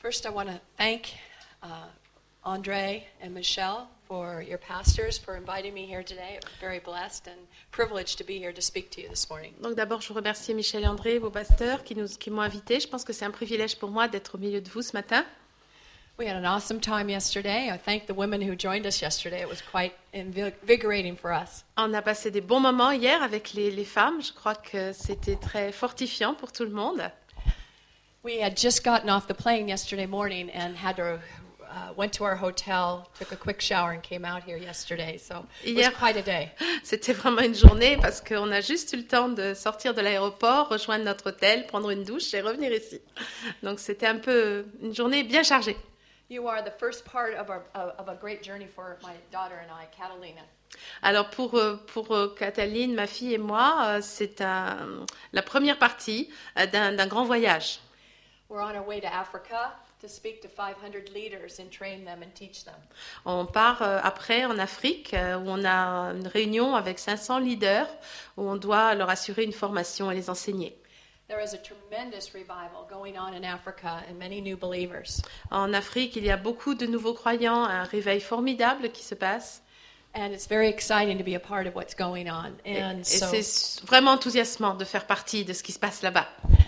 First, I want to thank Andre and Michelle for your pastors for inviting me here today. I'm very blessed and privileged to be here to speak to you this morning. Donc d'abord, je remercie Michel et André, vos pasteurs, qui m'ont invité. Je pense que c'est un privilège pour moi d'être au milieu de vous ce matin. We had an awesome time yesterday. I thank the women who joined us yesterday. It was quite invigorating for us. On a passé des bons moments hier avec les femmes. Je crois que c'était très fortifiant pour tout le monde. We had just gotten off the plane yesterday morning and had to went to our hotel, took a quick shower and came out here yesterday. So it was quite a day. C'était vraiment une journée parce qu'on a juste eu le temps de sortir de l'aéroport, rejoindre notre hôtel, prendre une douche et revenir ici. Donc c'était un peu une journée bien chargée. You are the first part of a great journey for my daughter and I, Catalina. Alors pour Cataline, ma fille et moi, c'est la première partie d'un grand voyage. We're on our way to Africa to speak to 500 leaders and train them and teach them. On part après en Afrique où on a une réunion avec 500 leaders où on doit leur assurer une formation et les enseigner. There is a tremendous revival going on in Africa and many new believers. En Afrique, il y a beaucoup de nouveaux croyants, un réveil formidable qui se passe. And it's very exciting to be a part of what's going on. Et c'est vraiment enthousiasmant de faire partie de ce qui se passe là-bas.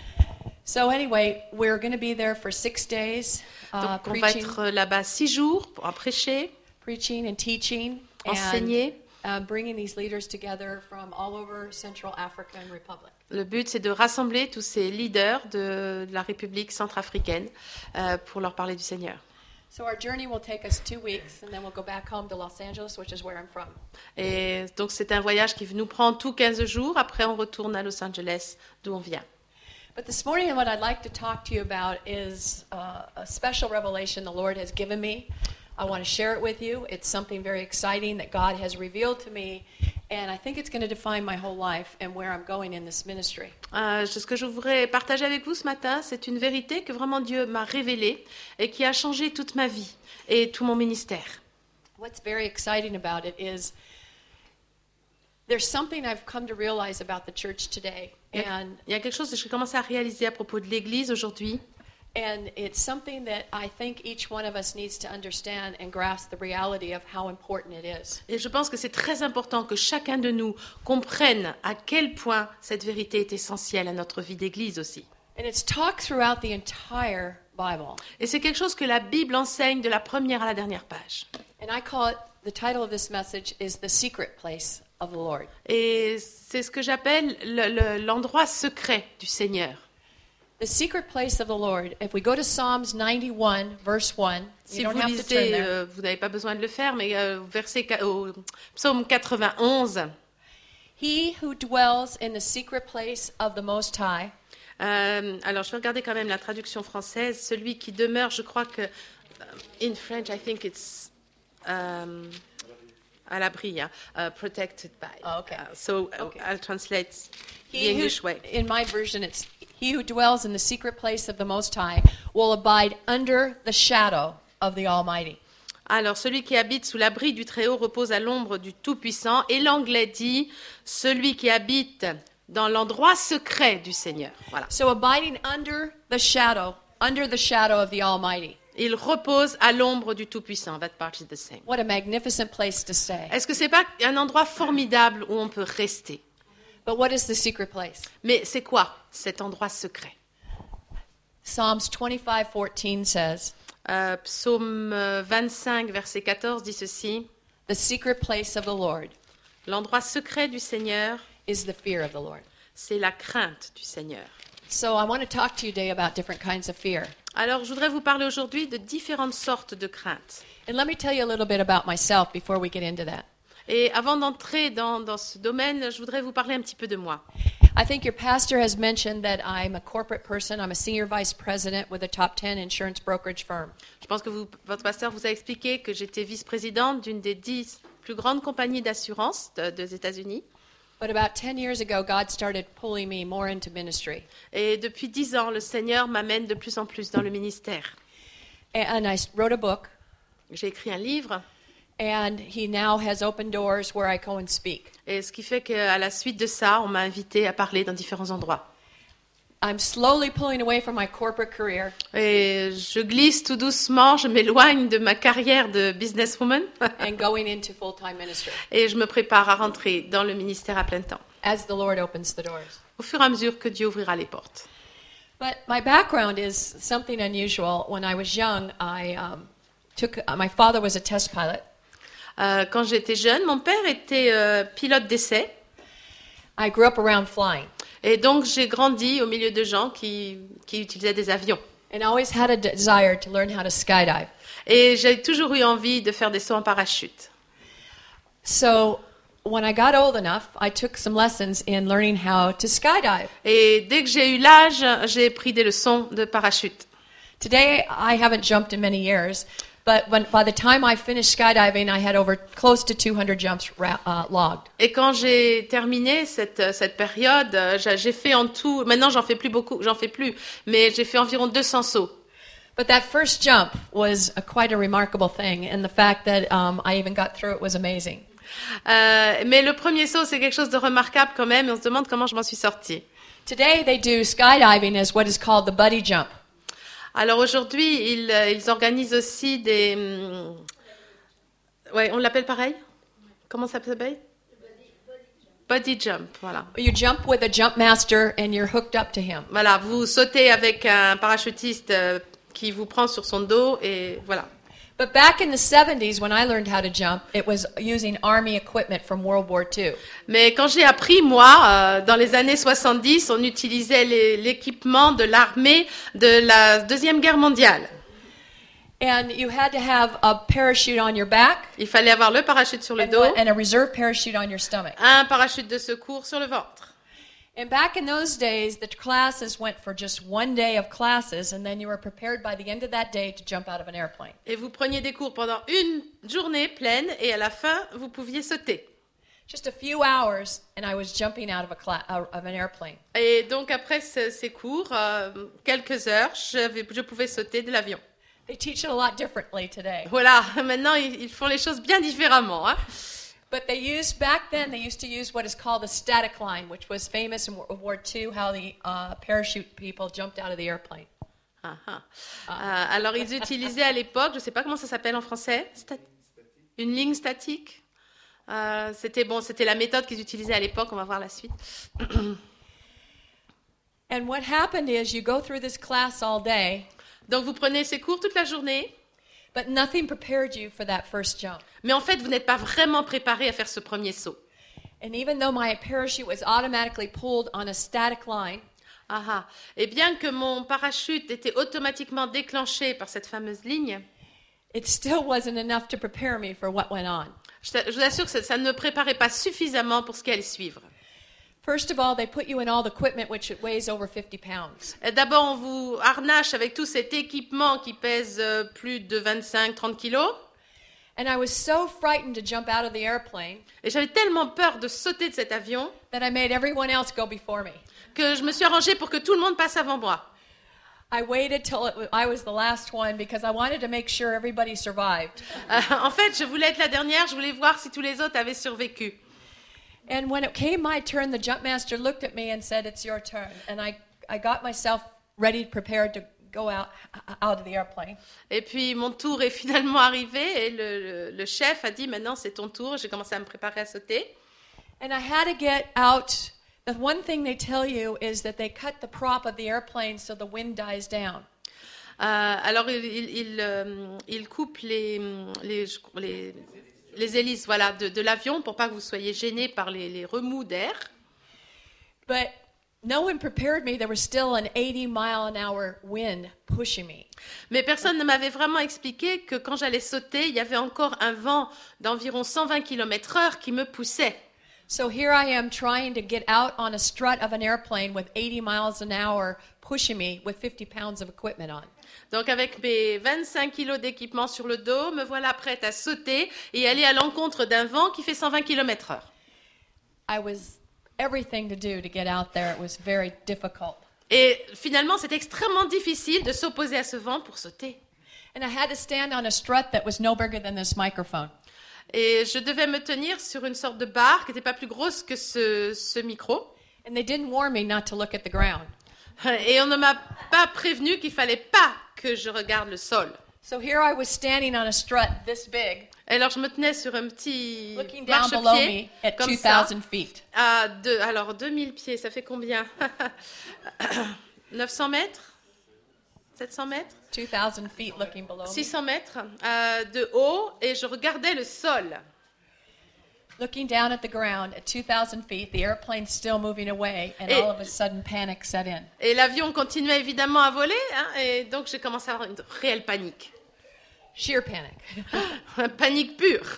So anyway, we're going to be there for 6 days. Donc on va être là-bas 6 jours pour preaching and teaching, enseigner. And bringing these leaders together from all over Central African Republic. Le but, c'est de rassembler tous ces leaders de la République centrafricaine pour leur parler du Seigneur. So our journey will take us 2 weeks, and then we'll go back home to Los Angeles, which is where I'm from. Et donc c'est un voyage qui nous prend tout 15 jours. Après, on retourne à Los Angeles, d'où on vient. But this morning, what I'd like to talk to you about is a special revelation the Lord has given me. I want to share it with you. It's something very exciting that God has revealed to me, and I think it's going to define my whole life and where I'm going in this ministry. Ce que je voudrais partager avec vous ce matin, c'est une vérité que vraiment Dieu m'a révélée et qui a changé toute ma vie et tout mon ministère. What's very exciting about it is there's something I've come to realize about the church today. Il y a quelque chose que j'ai commencé à réaliser à propos de l'Église aujourd'hui. And it's something that I think each one of us needs to understand and grasp the reality of how important it is. Et je pense que c'est très important que chacun de nous comprenne à quel point cette vérité est essentielle à notre vie d'Église aussi. And it's taught throughout the entire Bible. Et c'est quelque chose que la Bible enseigne de la première à la dernière page. And I call it, the title of this message is The Secret Place of the Lord. Et c'est ce que j'appelle l'endroit secret du Seigneur. The secret place of the Lord. If we go to Psalms 91, verse 1, si vous lisez, vous n'avez pas besoin de le faire, mais au psaume 91. He who dwells in the secret place of the Most High. Alors, je vais regarder quand même la traduction française. Celui qui demeure, je crois que, in French, I think it's à l'abri, protected by. Oh, okay. Okay. I'll translate the English way. In my version, it's he who dwells in the secret place of the Most High will abide under the shadow of the Almighty. Alors, celui qui habite sous l'abri du Très-Haut repose à l'ombre du Tout-Puissant. Et l'anglais dit, celui qui habite dans l'endroit secret du Seigneur. Voilà. So abiding under the shadow of the Almighty. Il repose à l'ombre du Tout-Puissant. That part is the same. What a magnificent place to stay. Est-ce que c'est pas un endroit formidable où on peut rester? But what is the secret place? Mais c'est quoi cet endroit secret? Psalms 25:14 says. Psaume 25, verset 14 dit ceci. The secret place of the Lord. L'endroit secret du Seigneur. Is the fear of the Lord. C'est la crainte du Seigneur. So I want to talk to you today about different kinds of fear. Alors, je voudrais vous parler aujourd'hui de différentes sortes de craintes. And let me tell you a little bit about myself before we get into that. Et avant d'entrer dans ce domaine, je voudrais vous parler un petit peu de moi. I think your pastor has mentioned that I'm a corporate person. I'm a senior vice president with a top 10 insurance brokerage firm. Je pense que votre pasteur vous a expliqué que j'étais vice-présidente d'une des 10 plus grandes compagnies d'assurance des États-Unis. But about 10 years ago, God started pulling me more into ministry. Et depuis 10 ans, le Seigneur m'amène de plus en plus dans le ministère. And I wrote a book. J'ai écrit un livre. And he now has opened doors where I go and speak. Et ce qui fait qu'à la suite de ça, on m'a invité à parler dans différents endroits. I'm slowly pulling away from my corporate career Et je glisse tout doucement, je m'éloigne de ma carrière de businesswoman and going into full-time ministry et je me prépare à rentrer dans le ministère à plein temps, as the Lord opens the doors. au fur et à mesure que Dieu ouvrira les portes. But my background is something unusual. When I was young, my father was a test pilot. Quand j'étais jeune, mon père était pilote d'essai. I grew up around flying Et donc, j'ai grandi au milieu de gens qui utilisaient des avions. and always had a desire to learn how to skydive. Et j'ai toujours eu envie de faire des sauts en parachute. So when I got old enough, I took some lessons in learning how to skydive. Et dès que j'ai eu l'âge, j'ai pris des leçons de parachute. Today, I haven't jumped in many years, but by the time I finished skydiving, I had over close to 200 jumps logged. Et quand j'ai terminé cette période, j'ai fait en tout, maintenant j'en fais plus, mais j'ai fait environ 200 sauts. But that first jump was quite a remarkable thing, and the fact that I even got through it was amazing. Mais le premier saut, c'est quelque chose de remarquable quand même, et on se demande comment je m'en suis sortie. Today, they do skydiving as what is called the buddy jump. Alors aujourd'hui, ils organisent aussi des... ouais, on l'appelle pareil? Comment ça s'appelle? Buddy jump, voilà. You jump with a jump master and you're hooked up to him. Voilà, vous sautez avec un parachutiste qui vous prend sur son dos et voilà. But back in the 70s, when I learned how to jump, it was using Army equipment from World War II. Mais quand j'ai appris, moi, dans les années 70, on utilisait l'équipement de l'armée de la Deuxième Guerre mondiale. And you had to have a parachute on your back Il fallait avoir le parachute sur le dos, and a reserve parachute on your stomach. un parachute de secours sur le ventre. And back in those days, the classes went for just one day of classes, and then you were prepared by the end of that day to jump out of an airplane. Et vous preniez des cours pendant une journée pleine et à la fin, vous pouviez sauter. Just a few hours, and I was jumping out of an airplane. Et donc après ces cours, quelques heures, je pouvais sauter de l'avion. They teach it a lot differently today. Voilà, maintenant ils font les choses bien différemment. Hein. But back then, they used to use what is called the static line, which was famous in World War II, how the parachute people jumped out of the airplane. Alors, ils utilisaient à l'époque, je ne sais pas comment ça s'appelle en français, une ligne statique. C'était la méthode qu'ils utilisaient à l'époque, on va voir la suite. And what happened is you go through this class all day, Donc, vous prenez ces cours toute la journée, but nothing prepared you for that first jump. mais en fait, vous n'êtes pas vraiment préparé à faire ce premier saut. And even though my parachute was automatically pulled on a static line, Et bien que mon parachute était automatiquement déclenché par cette fameuse ligne, it still wasn't enough to prepare me for what went on. je vous assure que ça ne me préparait pas suffisamment pour ce qui allait suivre. First of all, they put you in all the equipment which weighs over 50 pounds. D'abord, on vous harnache avec tout cet équipement qui pèse plus de 25-30 kilos. And I was so frightened to jump out of the airplane Et j'avais tellement peur de sauter de cet avion that I made everyone else go before me. que je me suis arrangée pour que tout le monde passe avant moi. I waited till I was the last one because I wanted to make sure everybody survived. En fait, je voulais être la dernière, je voulais voir si tous les autres avaient survécu. And when it came my turn, the jump master looked at me and said, "It's your turn." And I got myself ready, prepared to go out of the airplane. Et puis mon tour est finalement arrivé et le chef a dit maintenant c'est ton tour. J'ai commencé à me préparer à sauter. And I had to get out. The one thing they tell you is that they cut the prop of the airplane so the wind dies down. Alors il coupe les hélices voilà, de l'avion pour pas que vous soyez gênés par les remous d'air. But no one prepared me. There was still an 80-mile-an-hour wind pushing me. Mais personne ne m'avait vraiment expliqué que quand j'allais sauter, il y avait encore un vent d'environ 120 km/h qui me poussait. So here I am trying to get out on a strut of an airplane with 80 miles an hour pushing me with 50 pounds of equipment on. Donc avec mes 25 kilos d'équipement sur le dos, me voilà prête à sauter et aller à l'encontre d'un vent qui fait 120 km/h. I was everything to do to get out there. It was very difficult. Et finalement, c'est extrêmement difficile de s'opposer à ce vent pour sauter. And I had to stand on a strut that was no bigger than this microphone. Et je devais me tenir sur une sorte de barre qui n'était pas plus grosse que ce micro. And they didn't warn me not to look at the ground. Et on ne m'a pas prévenu qu'il fallait pas que je regarde le sol. So here I was standing on a strut this big, Et alors je me tenais sur un petit looking down below me marchepied at comme ça. 2,000 feet. Alors 2000 pieds, ça fait combien? 900 mètres? 700 mètres? 2,000 feet looking below me. 600 mètres de haut et je regardais le sol. Looking down at the ground at 2,000 feet, the airplane's still moving away, and Et- all of a sudden panic set in. Et l'avion continuait évidemment à voler, hein, et donc j'ai commencé à avoir une réelle panique. Sheer panic. Panique pure.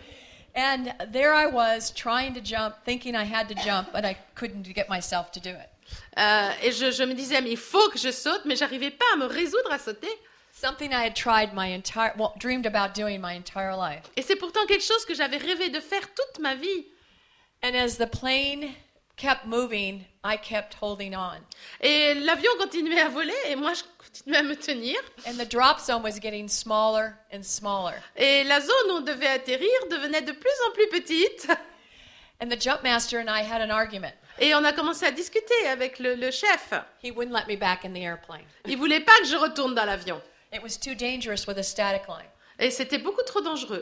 And there I was trying to jump, thinking I had to jump, but I couldn't get myself to do it. Et je me disais, mais il faut que je saute, mais j'arrivais pas à me résoudre à sauter. Something I had tried dreamed about doing my entire life. Et c'est pourtant quelque chose que j'avais rêvé de faire toute ma vie. And as the plane kept moving, I kept holding on. Et l'avion continuait à voler et moi je continuais à me tenir. And the drop zone was getting smaller and smaller. Et la zone où on devait atterrir devenait de plus en plus petite. And the jump master and I had an argument. Et on a commencé à discuter avec le chef. He wouldn't let me back in the airplane. Il voulait pas que je retourne dans l'avion. It was too dangerous with a static line. Et c'était beaucoup trop dangereux.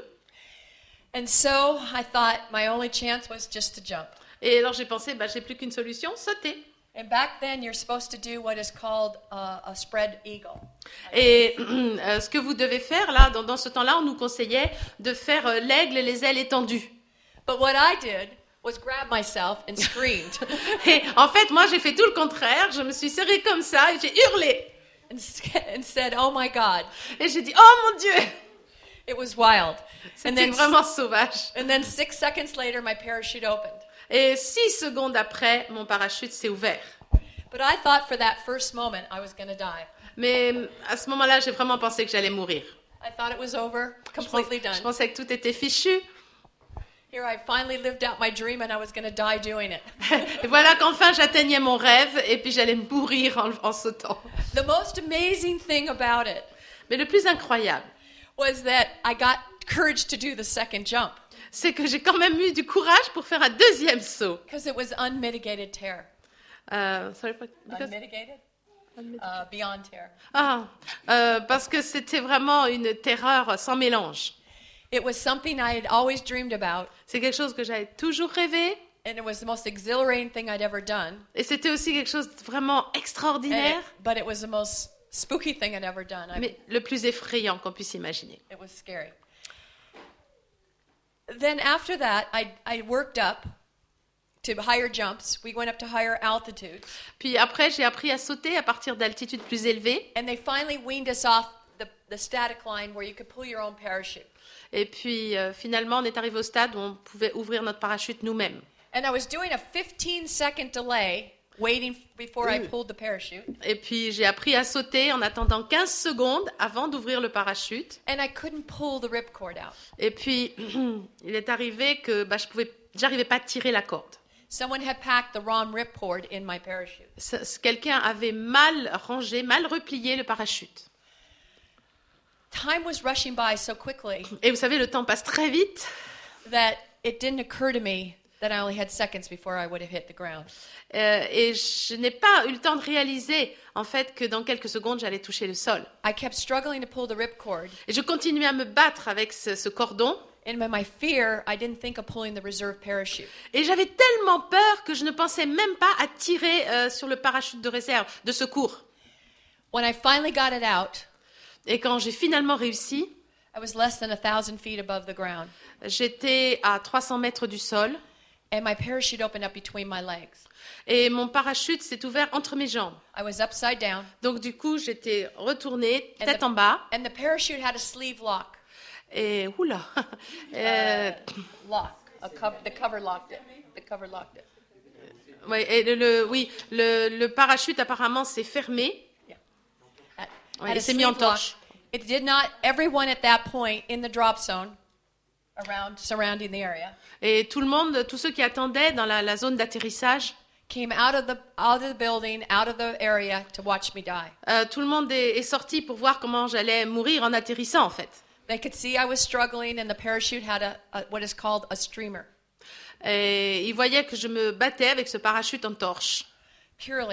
And so I thought my only chance was just to jump. Et alors j'ai pensé, j'ai plus qu'une solution, sauter. And back then, you're supposed to do what is called a spread eagle. Et ce que vous devez faire, là, dans ce temps-là, on nous conseillait de faire l'aigle et les ailes étendues. But what I did was grab myself and screamed Et en fait, moi, j'ai fait tout le contraire. Je me suis serrée comme ça et j'ai hurlé. and said, "Oh my God!" Et j'ai dit, oh mon Dieu! It was wild. C'était vraiment sauvage. And then 6 seconds later, my parachute opened. Et 6 secondes après, mon parachute s'est ouvert. But I thought for that first moment I was going to die. Mais à ce moment-là, j'ai vraiment pensé que j'allais mourir. I thought it was over, completely Je done. pensais que tout était fichu. Here I finally lived out my dream and I was going to die doing it. Et voilà qu'enfin j'atteignais mon rêve et puis j'allais mourir en sautant. The most amazing thing about it Mais le plus incroyable, was that I got courage to do the second jump c'est que j'ai quand même eu du courage pour faire un deuxième saut. because it was unmitigated terror. Sorry, because- Unmitigated? Beyond terror. parce que c'était vraiment une terreur sans mélange. It was something I had always dreamed about, C'est quelque chose que j'avais toujours rêvé and it was the most exhilarating thing I'd ever done. et c'était aussi quelque chose de vraiment extraordinaire, But it was the most spooky thing I'd ever done. mais le plus effrayant qu'on puisse imaginer. It was scary. Then after that, I worked up to higher jumps. We went up to higher altitudes, Puis après, j'ai appris à sauter à partir d'altitudes plus élevées. and they finally weaned us off the static line where you could pull your own parachute. Et puis finalement, on est arrivé au stade où on pouvait ouvrir notre parachute nous-mêmes. And I was doing a 15-second delay waiting before I pulled the parachute, Et puis j'ai appris à sauter en attendant 15 secondes avant d'ouvrir le parachute. and I couldn't pull the ripcord out. Et puis il est arrivé que j'arrivais pas à tirer la corde. Someone had packed the wrong ripcord in my parachute. Quelqu'un avait mal rangé, mal replié le parachute. Time was rushing by so quickly Et vous savez, le temps passe très vite. that it didn't occur to me that I only had seconds before I would have hit the ground. Et je n'ai pas eu le temps de réaliser, en fait, que dans quelques secondes, j'allais toucher le sol. I kept struggling to pull the ripcord, Et je continuais à me battre avec ce cordon. and in my fear, I didn't think of pulling the reserve parachute. Et j'avais tellement peur que je ne pensais même pas à tirer sur le parachute de réserve, de secours. When I finally got it out, Et quand j'ai finalement réussi, I was less than 1,000 feet above the ground, j'étais à 300 mètres du sol. and my parachute opened up between my legs. Et mon parachute s'est ouvert entre mes jambes. I was upside down, Donc du coup, j'étais retournée, And tête the- en bas. and the parachute had a sleeve lock. Et oula Lock. The cover locked it. The cover locked it. ouais, et le parachute apparemment s'est fermé. Ouais, Had il a s'est mis en sleeve lock. torche. It did not. Everyone at that point in the drop zone, surrounding the area, Et tout le monde, tous ceux qui attendaient dans la zone d'atterrissage, came out of the building, out of the area to watch me die. tout le monde est sorti pour voir comment j'allais mourir en atterrissant en fait. They could see I was struggling, and the parachute had what is called a streamer, Et ils voyaient que je me battais avec ce parachute en torche. purely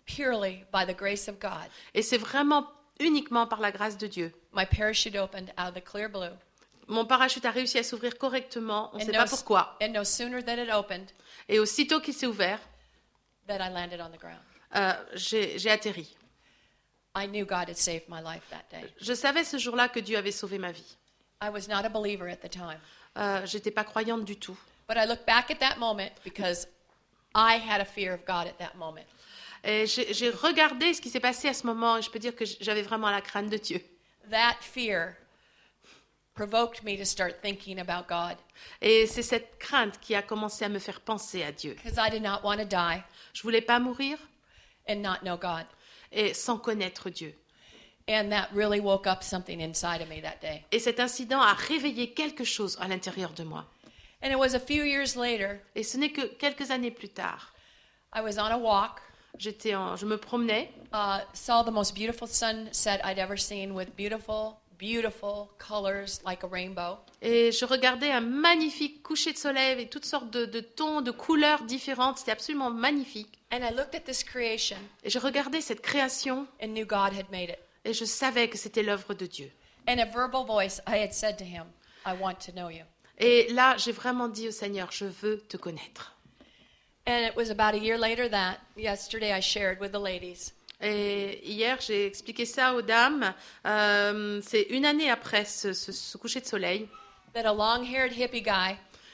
purely by the grace of God. Et c'est vraiment uniquement par la grâce de Dieu. My parachute opened out of the clear blue. Mon parachute a réussi à s'ouvrir correctement, on ne And sait pas pourquoi. no sooner than it opened, Et aussitôt qu'il s'est ouvert, that I landed on the ground. j'ai atterri. I knew God had saved my life that day. Je savais ce jour-là que Dieu avait sauvé ma vie. I was not a believer at the time. J'étais pas croyante du tout. But I look back at that moment because I had a fear of God at that moment. Et j'ai regardé ce qui s'est passé à ce moment et je peux dire que j'avais vraiment la crainte de Dieu. That fear provoked me to start thinking about God Et c'est cette crainte qui a commencé à me faire penser à Dieu. because I did not want to die Je voulais pas mourir and not know God. et sans connaître Dieu. And that really woke up something inside of me that day. Et cet incident a réveillé quelque chose à l'intérieur de moi. And it was a few years later, Et ce n'est que quelques années plus tard, I was on a walk, je me promenais saw the most beautiful sunset I'd ever seen with beautiful, beautiful colors like a rainbow. et je regardais un magnifique coucher de soleil avec toutes sortes de tons, de couleurs différentes. C'était absolument magnifique. And I looked at this creation Et je regardais cette création and knew God had made it. et je savais que c'était l'œuvre de Dieu. In a verbal voice, I had said to him, I want to know you. Et là, j'ai vraiment dit au Seigneur, je veux te connaître. And it was about a year later that yesterday I shared with the ladies. Et hier, j'ai expliqué ça aux dames. C'est une année après ce coucher de soleil. That a long-haired hippie guy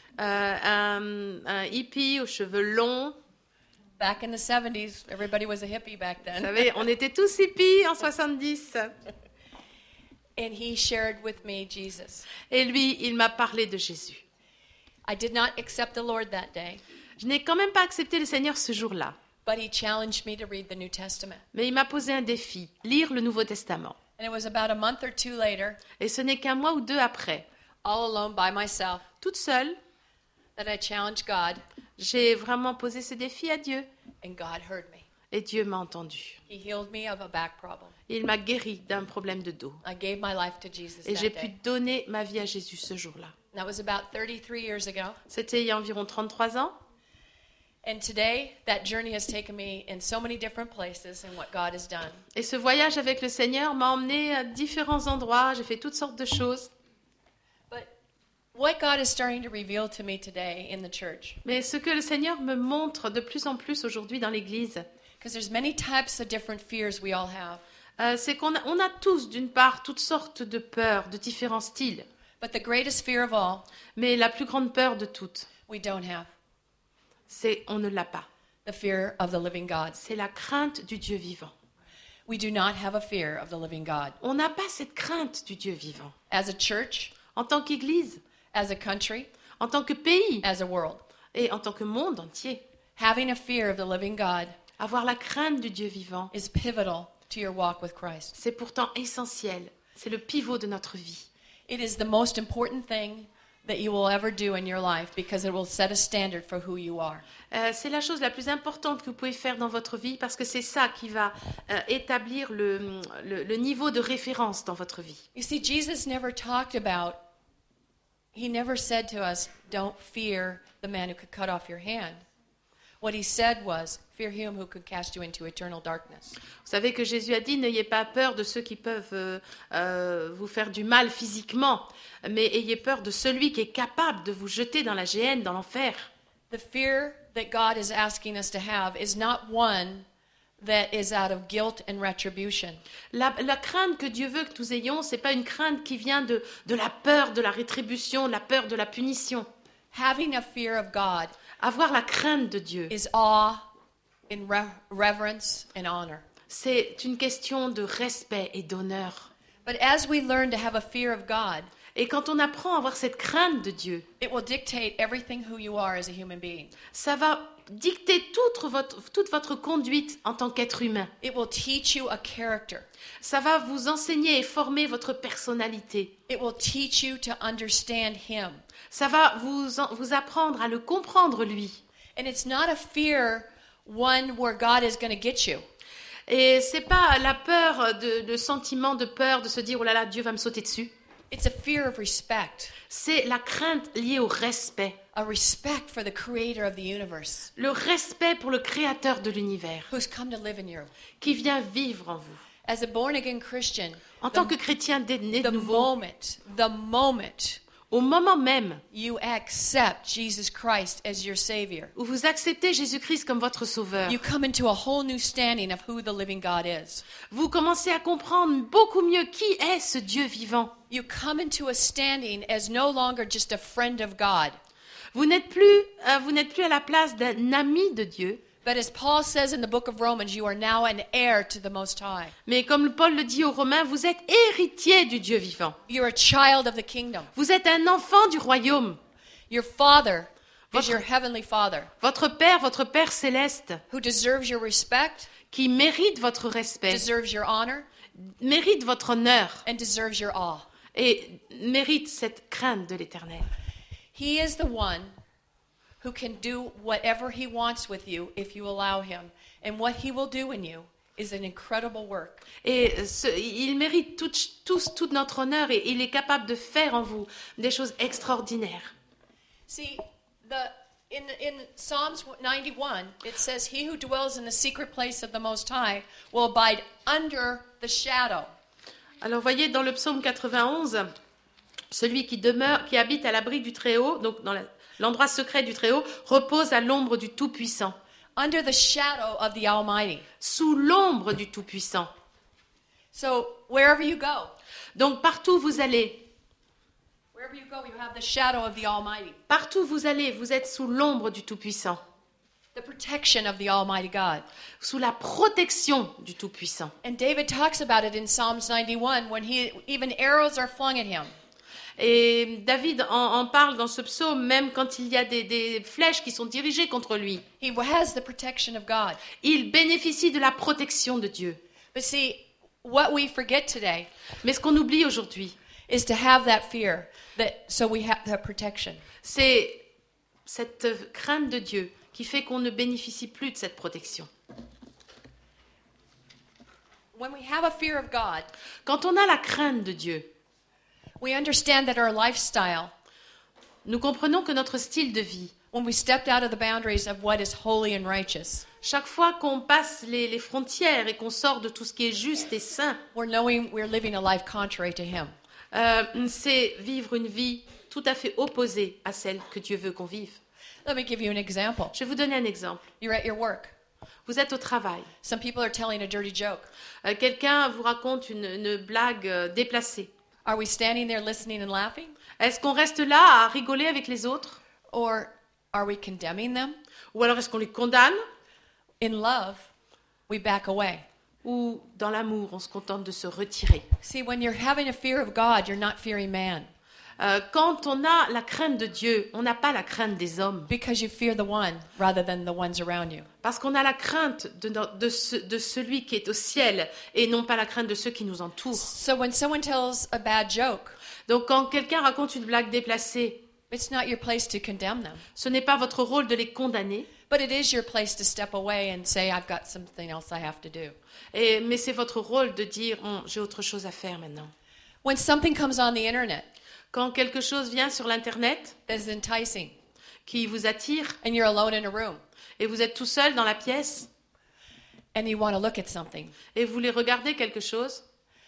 Un hippie aux cheveux longs. back in the 70s, everybody was a hippie back Vous then. savez, on était tous hippies en 70. And he shared with me Jesus. Et lui, il m'a parlé de Jésus. I did not accept the Lord that day, Je n'ai quand même pas accepté le Seigneur ce jour-là. but he challenged me to read the New Testament. Mais il m'a posé un défi, lire le Nouveau Testament. And it was about a month or two later, Et ce n'est qu'un mois ou deux après, all alone by myself, toute seule, that I challenged God, j'ai vraiment posé ce défi à Dieu. and God heard me. Et Dieu m'a entendu. He healed me of a back problem. Il m'a guéri d'un problème de dos. I gave my life to Jesus Et j'ai that pu day. donner ma vie à Jésus ce jour-là. That was about 33 years ago. C'était il y a environ 33 ans. And today, that journey has taken me in so many different places in what God has done. Et ce voyage avec le Seigneur m'a emmené à différents endroits. J'ai fait toutes sortes de choses. But what God is starting to reveal to me today in the church, Mais ce que le Seigneur me montre de plus en plus aujourd'hui dans l'Église, because there's many types of different fears we all have. c'est qu'on a tous, d'une part, toutes sortes de peurs, de différents styles. But the greatest fear of all, Mais la plus grande peur de toutes, we don't have. c'est on ne l'a pas. The fear of the living God. C'est la crainte du Dieu vivant. We do not have a fear of the living God. On n'a pas cette crainte du Dieu vivant. As a church, En tant qu'Église, as a country, en tant que pays as a world. et en tant que monde entier, Having a fear of the living God avoir la crainte du Dieu vivant, is pivotal to your walk with Christ. c'est pourtant essentiel. C'est le pivot de notre vie. It is the most important thing that you will ever do in your life because it will set a standard for who you are. C'est la chose la plus importante que vous pouvez faire dans votre vie parce que c'est ça qui va établir le niveau de référence dans votre vie. You see, Jesus never talked about, he never said to us, don't fear the man who could cut off your hand. What he said was, fear him who could cast you into eternal darkness. Vous savez que Jésus a dit, n'ayez pas peur de ceux qui peuvent vous faire du mal physiquement, mais ayez peur de celui qui est capable de vous jeter dans la géhenne, dans l'enfer. The fear that God is asking us to have is not one that is out of guilt and retribution. La crainte que Dieu veut que nous ayons, ce n'est pas une crainte qui vient de la peur de la rétribution, de la peur de la punition. Having a fear of God Avoir la crainte de Dieu, is awe in reverence and honor. c'est une question de respect et d'honneur. But as we learn to have a fear of God, Et quand on apprend à avoir cette crainte de Dieu, it will dictate everything who you are as a human being. ça va dicter toute votre conduite en tant qu'être humain. It will teach you a character. Ça va vous enseigner et former votre personnalité. It will teach you to understand Him. Ça va vous apprendre à le comprendre, lui. And it's not a fear, one where God is going to get you. Et c'est pas la peur, le sentiment de peur de se dire « Oh là là, Dieu va me sauter dessus ». It's a fear of respect, C'est la crainte liée au respect, a respect for the creator of the universe le respect pour le créateur de l'univers who's come to live in you. qui vient vivre en vous. As a born-again Christian, En tant que chrétien né de the nouveau, moment au moment même you accept Jesus Christ as your Savior, où vous acceptez Jésus-Christ comme votre sauveur, you come into a whole new standing of who the living God is. vous commencez à comprendre beaucoup mieux qui est ce Dieu vivant. You come into a standing as no longer just a friend of God, Vous n'êtes plus à la place d'un ami de Dieu, but as Paul says in the book of Romans, you are now an heir to the Most High. mais comme Paul le dit aux Romains, vous êtes héritier du Dieu vivant. You're a child of the kingdom. Vous êtes un enfant du royaume. Your Father is Votre- your heavenly Father Votre Père céleste, who deserves your respect, qui mérite votre respect, deserves your honor, mérite votre honneur and deserves your awe. et mérite cette crainte de l'Éternel. He is the one who can do whatever he wants with you if you allow him. And what he will do in you is an incredible work. Et il mérite toute notre honneur et il est capable de faire en vous des choses extraordinaires. See, in Psalms 91, it says, "He who dwells in the secret place of the Most High will abide under the shadow." Alors voyez, dans le psaume 91, celui qui habite à l'abri du Très-Haut, donc dans l'endroit secret du Très-Haut, repose à l'ombre du Tout-Puissant. Under the shadow of the Almighty. Sous l'ombre du Tout-Puissant. So, wherever you go, Donc partout où vous allez, you have the shadow of the Almighty, partout où vous allez, vous êtes sous l'ombre du Tout-Puissant. the protection of the Almighty God. Sous la protection du Tout-Puissant. And David talks about it in Psalms 91 when even arrows are flung at him. Et David en parle dans ce psaume, même quand il y a des flèches qui sont dirigées contre lui. He has the protection of God. Il bénéficie de la protection de Dieu. But see, what we forget today Mais ce qu'on oublie aujourd'hui, is to have that fear, so we have that protection. c'est cette crainte de Dieu qui fait qu'on ne bénéficie plus de cette protection. When we have a fear of God, Quand on a la crainte de Dieu, we understand that our lifestyle, nous comprenons que notre style de vie, when we stepped out of the boundaries of what is holy and righteous, chaque fois qu'on passe les frontières et qu'on sort de tout ce qui est juste et saint, we're knowing we're living a life contrary to Him. c'est vivre une vie tout à fait opposée à celle que Dieu veut qu'on vive. Let me give you an example. Je vais vous donner un exemple. You're at your work. Vous êtes au travail. Some people are telling a dirty joke. Quelqu'un vous raconte une blague déplacée. Are we standing there listening and laughing? Est-ce qu'on reste là à rigoler avec les autres? Or are we condemning them? Ou alors est-ce qu'on les condamne? In love, we back away. Ou dans l'amour, on se contente de se retirer? See, when you're having a fear of God, you're not fearing man Quand on a la crainte de Dieu, on n'a pas la crainte des hommes. because you fear the one rather than the ones around you. Parce qu'on a la crainte de celui qui est au ciel et non pas la crainte de ceux qui nous entourent. So when someone tells a bad joke, Donc quand quelqu'un raconte une blague déplacée, it's not your place to condemn them, ce n'est pas votre rôle de les condamner, but it is your place to step away and say, I've got something else I have to do. mais c'est votre rôle de dire j'ai autre chose à faire maintenant. When something comes on the internet Quand quelque chose vient sur l'Internet that is enticing qui vous attire and you're alone in a room et vous êtes tout seul dans la pièce and you want to look at something, et vous voulez regarder quelque chose,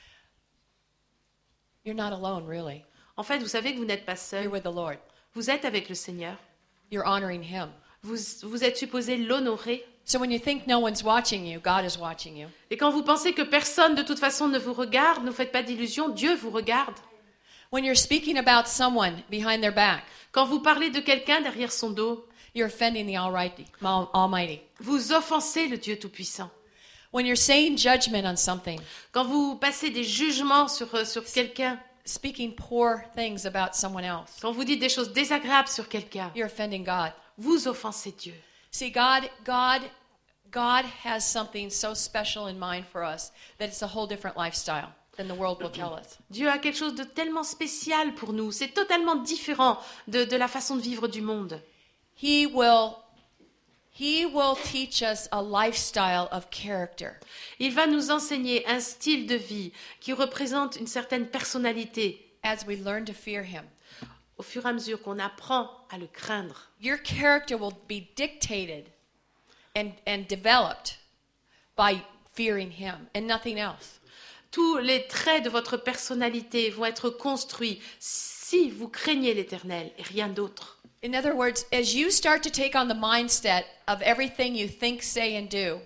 you're not alone, really. en fait, vous savez que vous n'êtes pas You're seul. with the Lord. Vous êtes avec le Seigneur. You're honoring Him. Vous êtes supposé l'honorer. So when you think no one's watching you, God is watching you. Et quand vous pensez que personne de toute façon ne vous regarde, ne faites pas d'illusions, Dieu vous regarde. When you're speaking about someone behind their back, Quand vous parlez de quelqu'un derrière son dos, you're offending the Almighty. vous offensez le Dieu Tout-Puissant. When you're saying judgment on something, Quand vous passez des jugements sur quelqu'un, speaking poor things about someone else, quand vous dites des choses désagréables sur quelqu'un, you're offending God. vous offensez Dieu. See, God has something so special in mind for us that it's a whole different lifestyle than the world will tell us. Dieu a quelque chose de tellement spécial pour nous. C'est totalement différent de la façon de vivre du monde. He will teach us a lifestyle of character. Il va nous enseigner un style de vie qui représente une certaine personnalité As we learn to fear Him. au fur et à mesure qu'on apprend à le craindre, your character will be dictated and developed by fearing him and nothing else. tous les traits de votre personnalité vont être construits si vous craignez l'Éternel et rien d'autre. In other words, as you start to take on the mindset of everything you think, say, and do,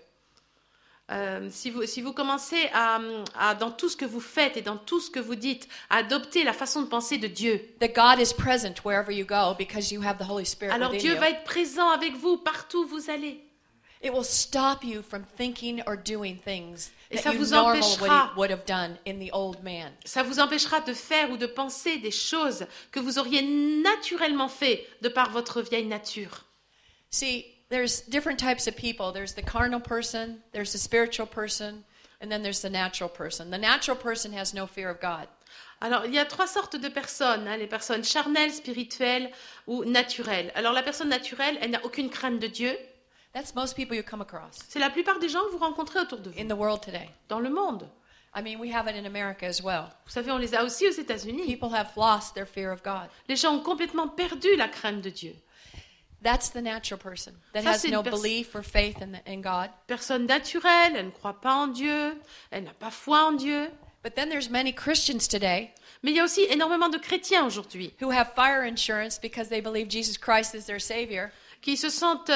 Si vous commencez dans tout ce que vous faites et dans tout ce que vous dites, à adopter la façon de penser de Dieu, that God is present wherever you go because you have the Holy Spirit alors within Dieu you. va être présent avec vous partout où vous allez. It will stop you from thinking or doing things Et that ça you vous normally empêchera. would have done in the old man. Ça vous empêchera de faire ou de penser des choses que vous auriez naturellement fait de par votre vieille nature. See, there's different types of people. There's the carnal person, there's the spiritual person, and then there's the natural person. The natural person has no fear of God. Alors, il y a trois sortes de personnes, les personnes charnelles, spirituelles ou naturelles. Alors, la personne naturelle, elle n'a aucune crainte de Dieu. That's most people you come across C'est la plupart des gens que vous rencontrez autour de vous, in the world today. dans le monde. I mean, we have it in America as well. Vous savez, on les a aussi aux États-Unis. People have lost their fear of God. Les gens ont complètement perdu la crainte de Dieu. That's the natural person that Ça, has c'est une no pers- belief or faith in God. Personne naturelle, elle ne croit pas en Dieu, elle n'a pas foi en Dieu. But then there's many Christians today Mais il y a aussi énormément de chrétiens aujourd'hui who have fire insurance because they believe Jesus Christ is their Savior. qui se sentent,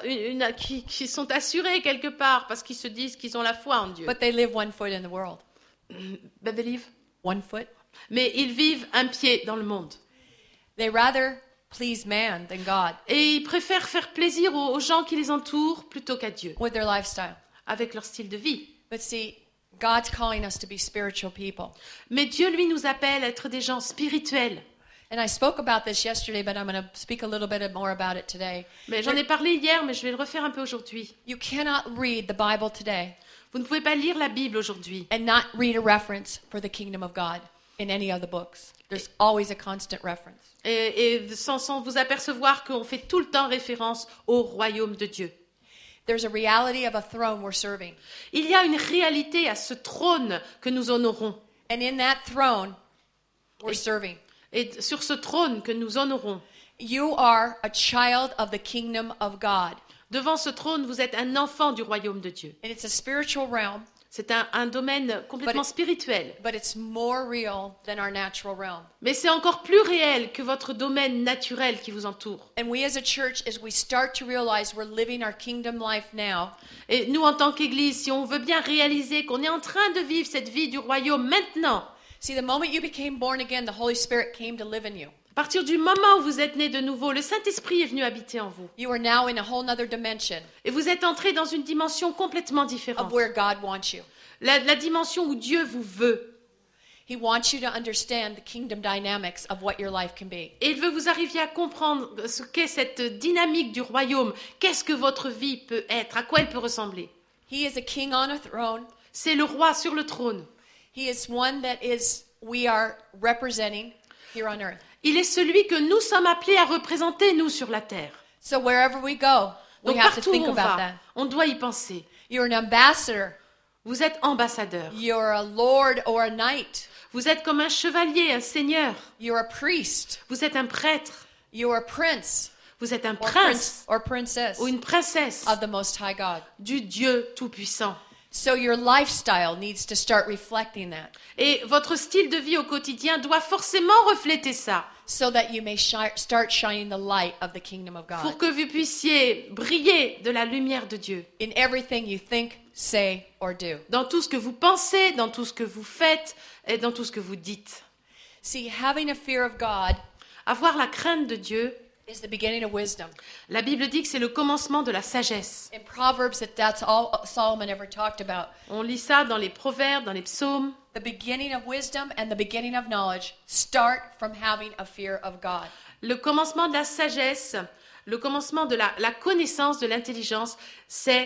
qui sont assurés quelque part parce qu'ils se disent qu'ils ont la foi en Dieu. But they live one foot in the world. Believe. One foot. Mais ils vivent un pied dans le monde. They rather please man than God Et ils préfèrent faire plaisir aux gens qui les entourent plutôt qu'à Dieu, with their lifestyle. avec leur style de vie. But see, God's calling us to be spiritual people. Mais Dieu, lui, nous appelle à être des gens spirituels. And I spoke about this yesterday, but I'm going to speak a little bit more about it today. Mais j'en ai parlé hier, mais je vais le refaire un peu aujourd'hui. You cannot read the Bible today Vous ne pouvez pas lire la Bible aujourd'hui and not read a reference for the kingdom of God in any of the books. There's always a constant reference. et sans vous apercevoir qu'on fait tout le temps référence au royaume de Dieu. There's a reality of a throne we're serving. Il y a une réalité à ce trône que nous honorons. And in that throne we're serving. Et sur ce trône que nous honorons, You are a child of the kingdom of God. devant ce trône, vous êtes un enfant du royaume de Dieu. And it's a spiritual realm, C'est un domaine complètement spirituel. but it's more real than our natural realm. Mais c'est encore plus réel que votre domaine naturel qui vous entoure. And we as a church, as we start to realize we're living our kingdom life now, Et nous, en tant qu'Église, si on veut bien réaliser qu'on est en train de vivre cette vie du royaume maintenant, see, the moment you became born again, the Holy Spirit came to live in you. à partir du moment où vous êtes né de nouveau, le Saint-Esprit est venu habiter en vous. You are now in a whole nother dimension Et vous êtes entré dans une dimension complètement différente. of where God wants you. La dimension où Dieu vous veut. He wants you to understand the kingdom dynamics of what your life can be. Et il veut vous arriver à comprendre ce qu'est cette dynamique du royaume. Qu'est-ce que votre vie peut être, à quoi elle peut ressembler. He is a king on a throne. C'est le roi sur le trône. He is one that we are representing here on earth. Il est celui que nous sommes appelés à représenter, nous, sur la terre. So wherever we go, we Donc have to partout où think on about va, that. on doit y penser. You're an ambassador. Vous êtes ambassadeur. You're a lord or a knight. Vous êtes comme un chevalier, un seigneur. You're a priest. Vous êtes un prêtre. You're a prince Vous êtes un or prince or princess ou une princesse of the Most High God. du Dieu Tout-Puissant. So your lifestyle needs to start reflecting that Et votre style de vie au quotidien doit forcément refléter ça, so that you may start shining the light of the kingdom of pour God que vous puissiez briller de la lumière de Dieu. in everything you think, say, or do. Dans tout ce que vous pensez, dans tout ce que vous faites et dans tout ce que vous dites. See, having a fear of God Avoir la crainte de Dieu, is the beginning of wisdom. la Bible dit que c'est le commencement de la sagesse. In Proverbs, that's all Solomon ever talked about. On lit ça dans les proverbes, dans les psaumes. The beginning of wisdom and the beginning of knowledge start from having a fear of God. Le commencement de la sagesse, le commencement de la connaissance, de l'intelligence, c'est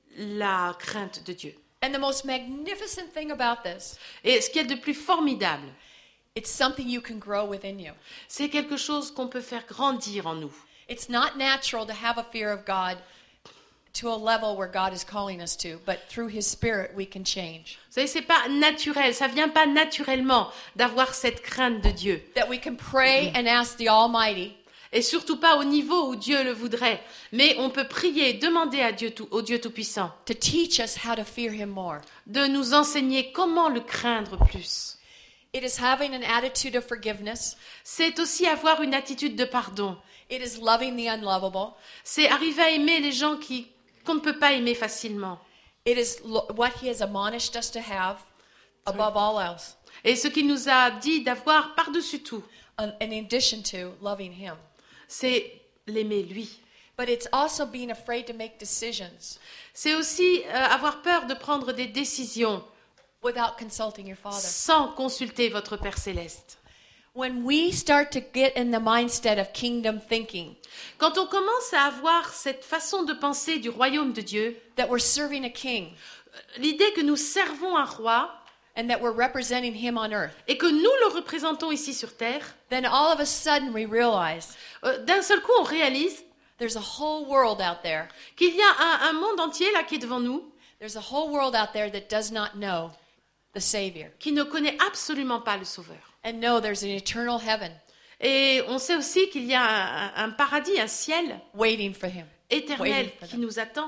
la crainte de Dieu. And the most magnificent thing about this, Et ce qu'il y a de plus formidable, it's something you can grow within you. c'est quelque chose qu'on peut faire grandir en nous. It's not natural to have a fear of God to a level where God is calling us to, but through His Spirit we can change. Vous savez, c'est pas naturel, ça vient pas naturellement d'avoir cette crainte de Dieu. That we can pray and ask the Almighty Et surtout pas au niveau où Dieu le voudrait. Mais on peut prier et demander à Dieu, au Dieu Tout-Puissant to teach us how to fear Him more. de nous enseigner comment le craindre plus. It is having an attitude of forgiveness. C'est aussi avoir une attitude de pardon. It is loving the unlovable. C'est arriver à aimer les gens qu'on ne peut pas aimer facilement. It is what He has admonished us to have above all else, Et ce qu'il nous a dit d'avoir par-dessus tout, in addition to loving Him. c'est l'aimer lui. But it's also being afraid to make decisions C'est aussi avoir peur de prendre des décisions without consulting your Father. sans consulter votre Père Céleste. When we start to get in the mindset of kingdom thinking, Quand on commence à avoir cette façon de penser du royaume de Dieu, that we're serving a king l'idée que nous servons un roi and that we're representing Him on earth, et que nous le représentons ici sur terre, then all of a sudden we realize d'un seul coup on réalise there's a whole world out there. qu'il y a un monde entier là qui est devant nous, There's a whole world out there that does not know the Savior qui ne connaît absolument pas le Sauveur. and know there's an eternal heaven Et on sait aussi qu'il y a un paradis, un ciel waiting for Him. éternel Waiting for qui them. nous attend.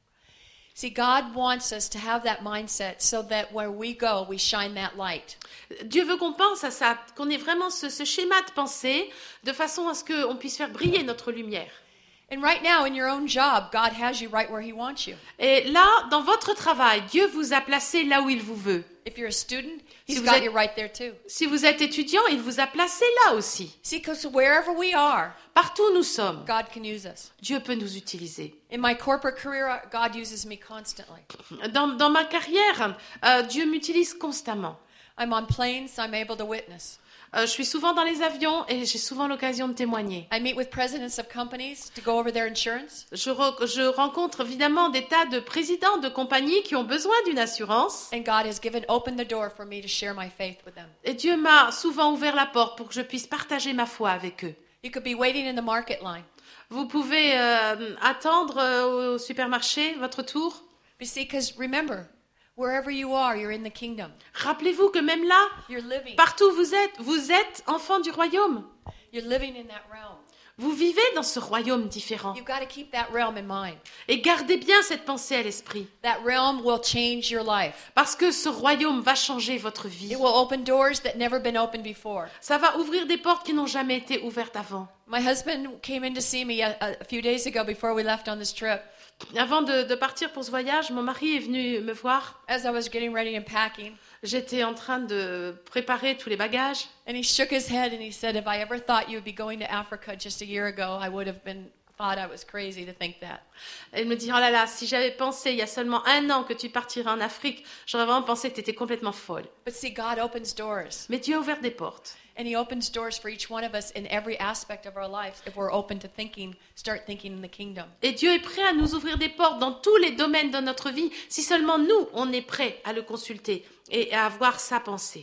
See, God wants us to have that mindset so that where we go, we shine that light. Dieu veut qu'on pense à ça, qu'on ait vraiment ce schéma de pensée de façon à ce qu'on puisse faire briller notre lumière. And right now, in your own job, God has you right where He wants you. Et là, dans votre travail, Dieu vous a placé là où il vous veut. If you're a student, He's Si vous got êtes- you right there too. Si vous êtes étudiant, il vous a placé là aussi. See, because wherever we are, Partout où nous sommes, God can use us. Dieu peut nous utiliser. In my corporate career, God uses me constantly. Dans ma carrière, Dieu m'utilise constamment. I'm on planes, so I'm able to witness. Je suis souvent dans les avions et j'ai souvent l'occasion de témoigner. I meet with presidents of companies to go over their insurance. Je rencontre évidemment des tas de présidents de compagnies qui ont besoin d'une assurance. And God has opened the door for me to share my faith with them. Et Dieu m'a souvent ouvert la porte pour que je puisse partager ma foi avec eux. You could be waiting in the market line. Vous pouvez attendre au supermarché votre tour. But see, because remember, wherever you are, you're in the kingdom. Rappelez-vous que même là, You're living. partout où vous êtes enfant du royaume. You're living in that realm. Vous vivez dans ce royaume différent. You've got to keep that realm in mind. Et gardez bien cette pensée à l'esprit. That realm will change your life. Parce que ce royaume va changer votre vie. It will open doors that never been opened before. Ça va ouvrir des portes qui n'ont jamais été ouvertes avant. My husband came in to see me a few days ago before we left on this trip. Avant de partir pour ce voyage, mon mari est venu me voir. As I was getting ready and packing, J'étais en train de préparer tous les bagages. and he shook his head and he said, "If I ever thought you would be going to Africa just a year ago, I would have thought I was crazy to think that." Elle me dit, oh là là, si j'avais pensé il y a seulement 1 an que tu partirais en Afrique, j'aurais vraiment pensé que tu étais complètement folle. But see, God opens doors, Mais Dieu a ouvert des portes. and He opens doors for each one of us in every aspect of our lives if we're open to start thinking in the kingdom. Et Dieu est prêt à nous ouvrir des portes dans tous les domaines de notre vie, si seulement nous, on est prêt à le consulter et à avoir sa pensée.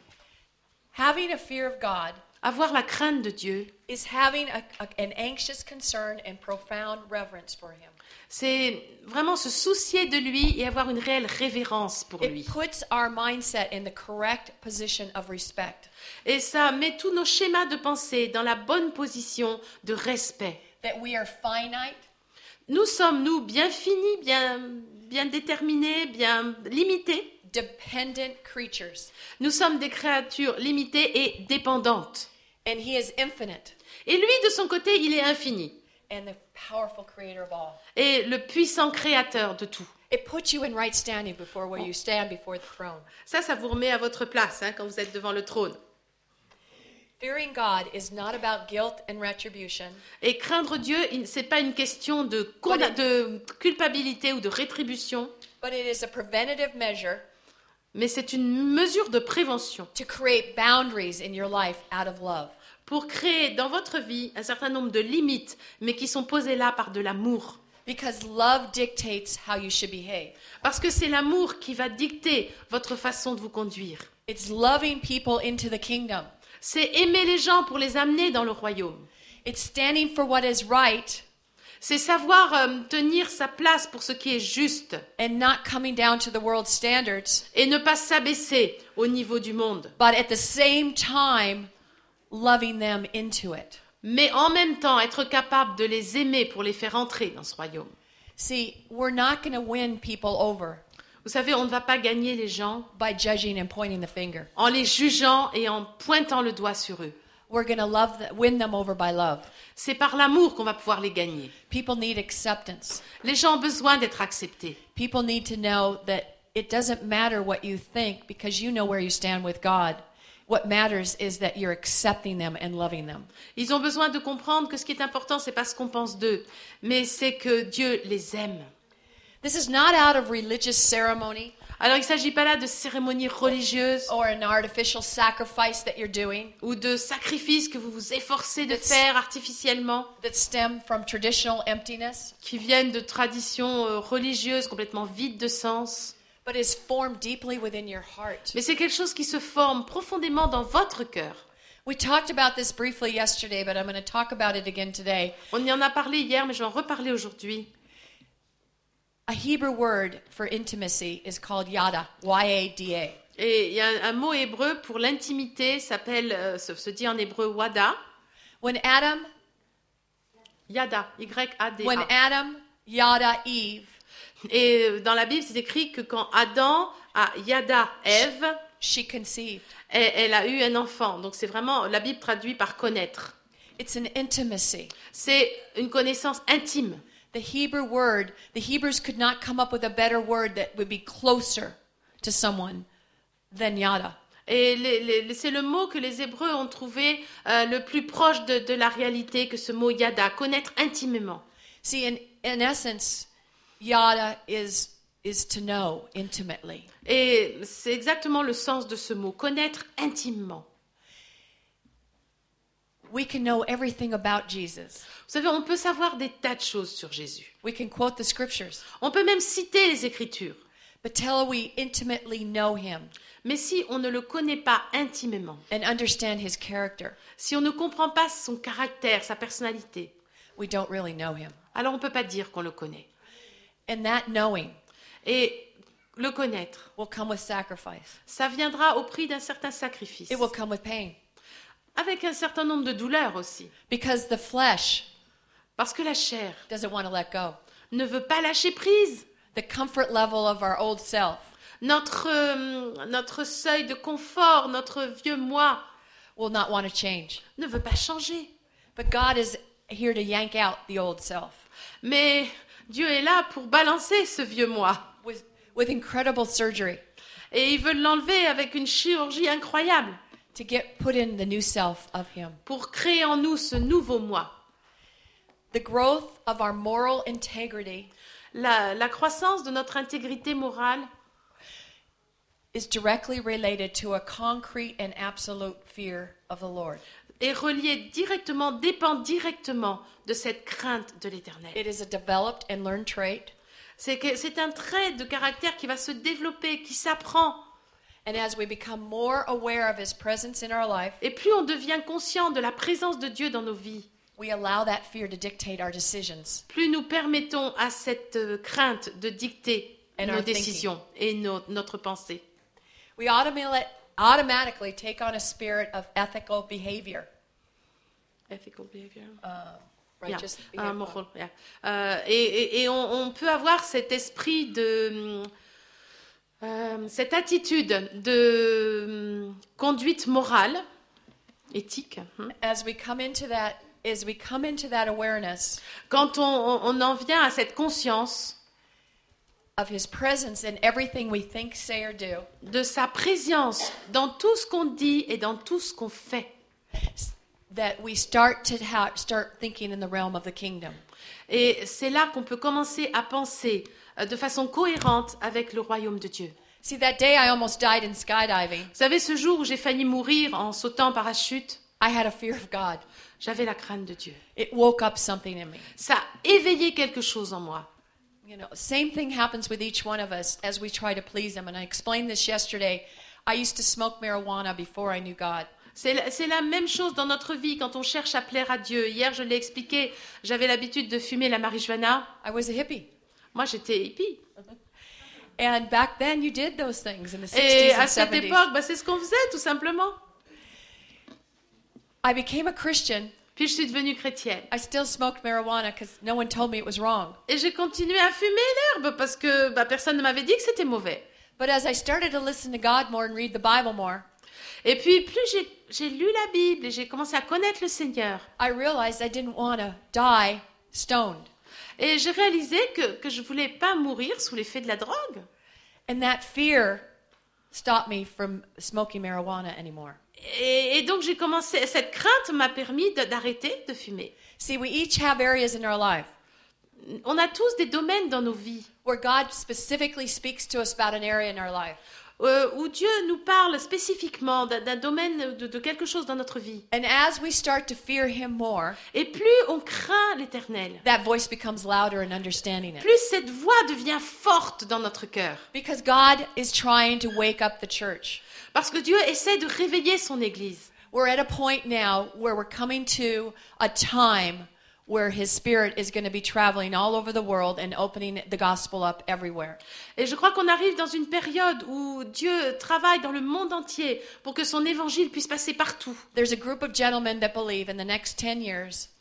Having a fear of God Avoir la crainte de Dieu, is having an anxious concern and profound reverence for Him. c'est vraiment se soucier de lui et avoir une réelle révérence pour lui. It puts our mindset in the correct position of respect. Et ça met tous nos schémas de pensée dans la bonne position de respect. That we are finite, Nous sommes, nous, bien finis, bien déterminés, bien limités. dependent creatures, Nous sommes des créatures limitées et dépendantes. and He is infinite Et lui, de son côté, il est infini. and the powerful creator of all. Et le puissant créateur de tout. It puts you in right standing before where you stand before the throne. Ça vous remet à votre place quand vous êtes devant le trône. Fearing God is not about guilt and retribution, Et craindre Dieu, ce n'est pas une question de culpabilité ou de rétribution, but it is a preventative measure mais c'est une mesure de prévention to create boundaries in your life out of love. pour créer dans votre vie un certain nombre de limites, mais qui sont posées là par de l'amour. Because love dictates how you should behave. Parce que c'est l'amour qui va dicter votre façon de vous conduire. It's loving people into the kingdom. C'est aimer les gens pour les amener dans le royaume. It's standing for what is right C'est savoir tenir sa place pour ce qui est juste and not coming down to the world standards, et ne pas s'abaisser au niveau du monde, but at the same time loving them into it. mais en même temps être capable de les aimer pour les faire entrer dans ce royaume. See, we're not going to win people over Vous savez, on ne va pas gagner les gens by judging and pointing the finger. en les jugeant et en pointant le doigt sur eux. We're going to win them over by love. C'est par l'amour qu'on va pouvoir les gagner. People need acceptance. Les gens ont besoin d'être acceptés. People need to know that it doesn't matter what you think because you know where you stand with God. What matters is that you're accepting them and loving them. Ils ont besoin de comprendre que ce qui est important, c'est pas ce qu'on pense d'eux, mais c'est que Dieu les aime. This is not out of religious ceremony Alors il ne s'agit pas là de cérémonies religieuses or an artificial sacrifice that you're doing ou de sacrifices que vous vous efforcez de faire artificiellement, that stem from traditional emptiness, qui viennent de traditions religieuses complètement vides de sens. but is formed deeply within your heart. Mais c'est quelque chose qui se forme profondément dans votre cœur. We talked about this briefly yesterday, but I'm going to talk about it again today. On y en a parlé hier, mais je vais en reparler aujourd'hui. A Hebrew word for intimacy is called yada, Y-A-D-A. Et il y a un mot hébreu pour l'intimité, se dit en hébreu wada. When Adam, Y-A-D-A. yada Eve, Et dans la Bible, c'est écrit que quand Adam a yada Ève, she conceived. elle a eu un enfant. Donc c'est vraiment, la Bible traduit par connaître. It's an intimacy. C'est une connaissance intime. The Hebrew word, the Hebrews could not come up with a better word that would be closer to someone than yada. Et c'est le mot que les Hébreux ont trouvé le plus proche de la réalité que ce mot yada, connaître intimement. See, in essence, yada is to know intimately. Et c'est exactement le sens de ce mot, connaître intimement. We can know everything about Jesus. Vous savez, on peut savoir des tas de choses sur Jésus. We can quote the scriptures. On peut même citer les Écritures. But till we intimately know him Mais si on ne le connaît pas intimement, and understand his character, si on ne comprend pas son caractère, sa personnalité, we don't really know him. alors on ne peut pas dire qu'on le connaît. And that knowing Et le connaître, will come with sacrifice. ça viendra au prix d'un certain sacrifice, It will come with pain. avec un certain nombre de douleurs aussi. Because the flesh Parce que la chair doesn't want to let go. ne veut pas lâcher prise. The comfort level of our old self Notre seuil de confort, notre vieux moi, will not want to change. ne veut pas changer. But God is here to yank out the old self Mais Dieu est là pour balancer ce vieux moi. with incredible surgery Et il veut l'enlever avec une chirurgie incroyable to get put in the new self of him. pour créer en nous ce nouveau moi. The growth of our moral integrity La croissance de notre intégrité morale is directly related to a concrete and absolute fear of the Lord. est reliée directement, dépend directement de cette crainte de l'Éternel. It is a developed and learned trait, C'est un trait de caractère qui va se développer, qui s'apprend. and as we become more aware of his presence in our life, Et plus on devient conscient de la présence de Dieu dans nos vies, we allow that fear to dictate our decisions. plus nous permettons à cette crainte de dicter And nos our décisions et notre pensée. We automatically take on a spirit of ethical behavior. Righteous Yeah. behavior. Moral, yeah. Et on peut avoir cet esprit de... cette attitude de conduite morale, éthique. As we come into that awareness Quand on en vient à cette conscience of his presence in everything we think, say, or do, de sa présence dans tout ce qu'on dit et dans tout ce qu'on fait, that we start thinking in the realm of the kingdom. et c'est là qu'on peut commencer à penser de façon cohérente avec le royaume de Dieu. See, that day I almost died in skydiving. Vous savez, ce jour où j'ai failli mourir en sautant en parachute, I had a fear of God. j'avais la crainte de Dieu. It woke up something in me. Ça a éveillé quelque chose en moi. You know, same thing happens with each one of us as we try to please him. And I explained this yesterday. I used to smoke marijuana before I knew God. C'est la même chose dans notre vie quand on cherche à plaire à Dieu. Hier, je l'ai expliqué, j'avais l'habitude de fumer la marijuana. I was a hippie. Moi, j'étais hippie. And back then, you did those things in the 60s Et and à cette 70s. époque, c'est ce qu'on faisait, tout simplement. I became a Christian. Puis je suis devenue chrétienne. I still smoked marijuana because no one told me it was wrong. Et j'ai continué à fumer l'herbe parce que personne ne m'avait dit que c'était mauvais. But as I started to listen to God more and read the Bible more, Et puis, plus j'ai lu la Bible et j'ai commencé à connaître le Seigneur. I realized I didn't want to die stoned. Et j'ai réalisé que je ne voulais pas mourir sous l'effet de la drogue. And that fear stopped me from smoking marijuana anymore. Et donc, cette crainte m'a permis d'arrêter de fumer. See, we each have areas in our life On a tous des domaines dans nos vies where God specifically speaks to us about an area in our life. où Dieu nous parle spécifiquement d'un domaine, de quelque chose dans notre vie. And as we start to fear Him more, Et plus on craint l'Éternel, that voice becomes louder in understanding it. plus cette voix devient forte dans notre cœur. Because God is trying to wake up the church. Parce que Dieu essaie de réveiller son Église. We're at a point now where we're coming to a time where His Spirit is going to be traveling all over the world and opening the gospel up everywhere. Et je crois qu'on arrive dans une période où Dieu travaille dans le monde entier pour que son évangile puisse passer partout. There's a group of gentlemen that believe in the next 10 years,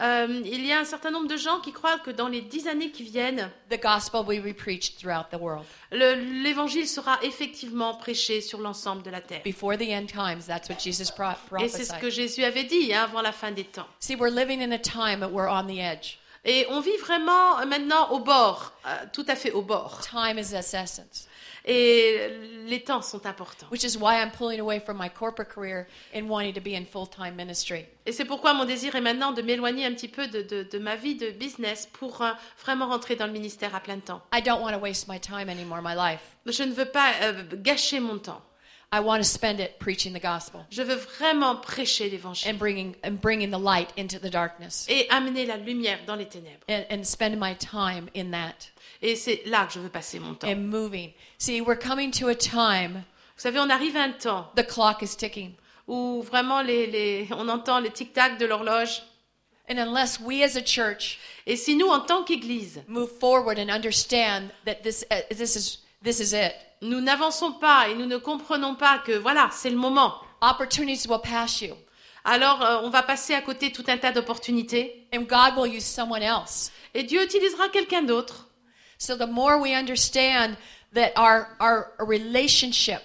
Il y a un certain nombre de gens qui croient que dans les 10 années qui viennent, the gospel will be preached throughout the world. l'évangile sera effectivement prêché sur l'ensemble de la terre. Before the end times, that's what Jesus Et c'est ce que prophesied. Jésus avait dit avant la fin des temps. See, we're living in a time that we're on the edge. Et on vit vraiment maintenant au bord, tout à fait au bord. Time is its essence, Et les temps sont importants. which is why I'm pulling away from my corporate career and wanting to be in full-time ministry. Et c'est pourquoi mon désir est maintenant de m'éloigner un petit peu de ma vie de business pour vraiment rentrer dans le ministère à plein temps. I don't want to waste my time anymore, my life. Je ne veux pas gâcher mon temps. I want to spend it preaching the gospel Je veux vraiment prêcher l'évangile and bringing the light into the darkness et amener la lumière dans les ténèbres. and spend my time in that Et c'est là que je veux passer mon temps. and moving. See, we're coming to a time, Vous savez, on arrive à un temps the clock is ticking. où vraiment on entend les tic-tac de l'horloge. And unless we as a church Et si nous, en tant qu'Église, move forward and understand that this is it, nous n'avançons pas et nous ne comprenons pas que voilà, c'est le moment, opportunities will pass you. alors on va passer à côté tout un tas d'opportunités. And God will use someone else. Et Dieu utilisera quelqu'un d'autre. So the more we understand that our relationship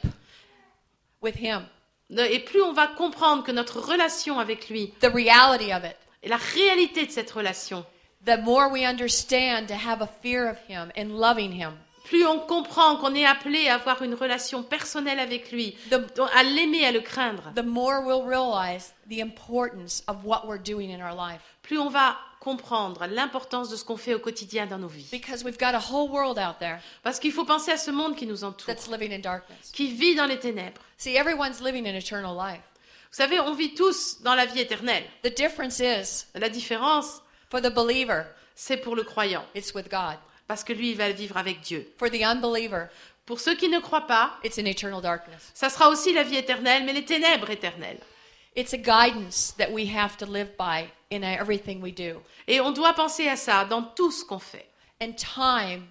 with Him, Et plus on va comprendre que notre relation avec lui, the reality of it, et la réalité de cette relation, the more we understand to have a fear of Him and loving Him, plus on comprend qu'on est appelé à avoir une relation personnelle avec lui, à l'aimer, à le craindre, the more we'll realize the importance of what we're doing in our life. plus on va comprendre l'importance de ce qu'on fait au quotidien dans nos vies. Because we've got a whole world out there Parce qu'il faut penser à ce monde qui nous entoure, that's living in darkness. qui vit dans les ténèbres. See, everyone's living an eternal life. Vous savez, on vit tous dans la vie éternelle. The difference is, La différence, for the believer, c'est pour le croyant, it's with God. parce que lui, il va vivre avec Dieu. For the unbeliever, Pour ceux qui ne croient pas, it's an eternal darkness. ça sera aussi la vie éternelle, mais les ténèbres éternelles. It's a guidance that we have to live by in everything we do. Et on doit penser à ça dans tout ce qu'on fait. And time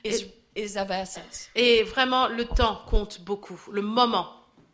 is of essence. Et vraiment, le temps compte beaucoup, le moment.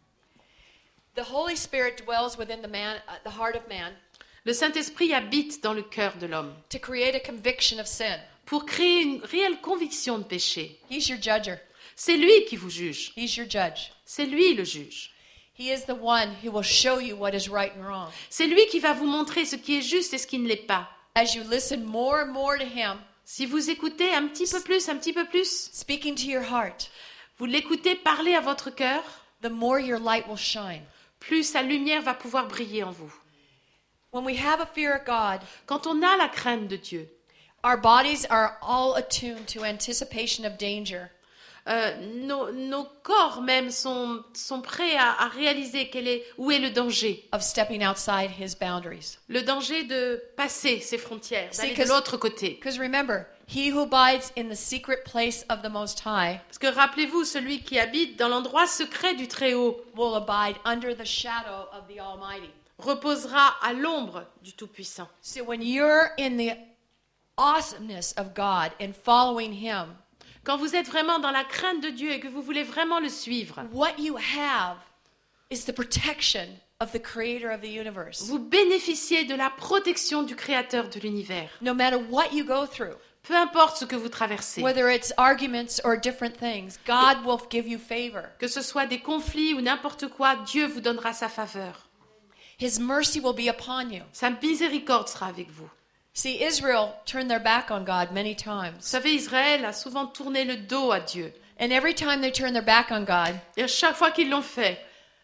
The Holy Spirit dwells within the heart of man Le Saint-Esprit habite dans le cœur de l'homme to create a conviction of sin. pour créer une réelle conviction de péché. He's your judger. C'est lui qui vous juge. He's your judge. C'est lui le juge. He is the one who will show you what is right and wrong. C'est lui qui va vous montrer ce qui est juste et ce qui ne l'est pas. As you listen more and more to Him, Si vous écoutez un petit peu plus, speaking to your heart, vous l'écoutez parler à votre cœur, the more your light will shine. plus sa lumière va pouvoir briller en vous. When we have a fear of God, Quand on a la crainte de Dieu, our bodies are all attuned to anticipation of danger. nos corps même sont prêts à réaliser où est le danger. of stepping outside his boundaries. Le danger de passer ces frontières, d'aller de 'cause- l'autre côté. Because remember, he who abides in the secret place of the Most High Parce que rappelez-vous, celui qui habite dans l'endroit secret du Très-Haut will abide under the shadow of the Almighty. reposera à l'ombre du Tout-Puissant. So when you're in the awesomeness of God and following him, Quand vous êtes vraiment dans la crainte de Dieu et que vous voulez vraiment le suivre, what you have is the protection of the creator of the universe. vous bénéficiez de la protection du Créateur de l'univers. No matter what you go through, Peu importe ce que vous traversez, whether it's arguments or different things, God will give you favor. que ce soit des conflits ou n'importe quoi, Dieu vous donnera sa faveur. His mercy will be upon you. Sa miséricorde sera avec vous. See, Israel turned their back on God many Vous times. savez, Israël a souvent tourné le dos à Dieu. And every time they turned their back on God, Et à chaque fois qu'ils l'ont fait,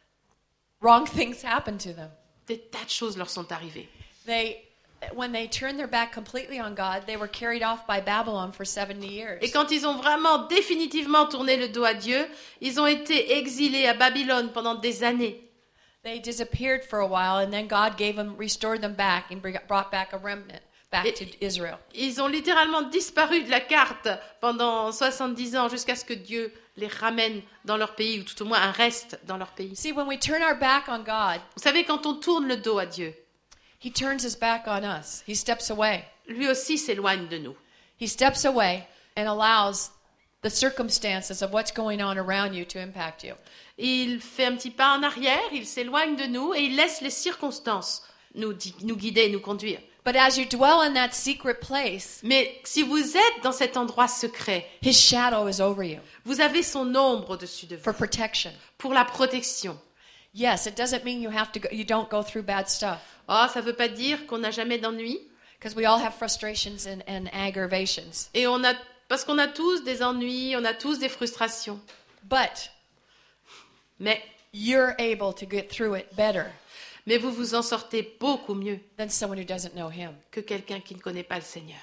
wrong things happened to them. des tas de choses leur sont arrivées. When they turned their back completely on God, they were carried off by Babylon for 70 years. Et quand ils ont vraiment définitivement tourné le dos à Dieu, ils ont été exilés à Babylone pendant des années. They disappeared for a while, and then God restored them back and brought back a remnant back to Israel. Ils ont littéralement disparu de la carte pendant 70 ans jusqu'à ce que Dieu les ramène dans leur pays, ou tout au moins un reste dans leur pays. See, when we turn our back on God, Vous savez, quand on tourne le dos à Dieu, He turns His back on us. He steps away. lui aussi s'éloigne de nous. He steps away and allows the circumstances of what's going on around you to impact you. Il fait un petit pas en arrière, il s'éloigne de nous et il laisse les circonstances nous guider, nous conduire. But as you dwell in that secret place, Mais si vous êtes dans cet endroit secret, His shadow is over you vous avez son ombre au-dessus de vous for protection. pour la protection. Yes, it doesn't mean you don't go through bad stuff, Oh, ça ne veut pas dire qu'on n'a jamais d'ennui. because we all have frustrations and aggravations. Et parce qu'on a tous des ennuis, on a tous des frustrations. But Mais you're able to get through it better vous vous en sortez beaucoup mieux than someone who doesn't know Him. que quelqu'un qui ne connaît pas le Seigneur.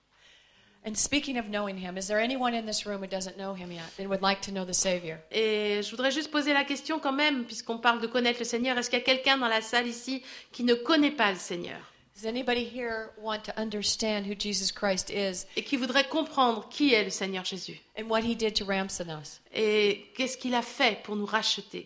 And speaking of knowing Him, is there anyone in this room who doesn't know Him yet and would like to know the Savior? Et je voudrais juste poser la question quand même, puisqu'on parle de connaître le Seigneur, est-ce qu'il y a quelqu'un dans la salle ici qui ne connaît pas le Seigneur Does anybody here want to understand who Jesus Christ is et qui voudrait comprendre qui est le Seigneur Jésus and what He did to ransom us? et qu'est-ce qu'il a fait pour nous racheter?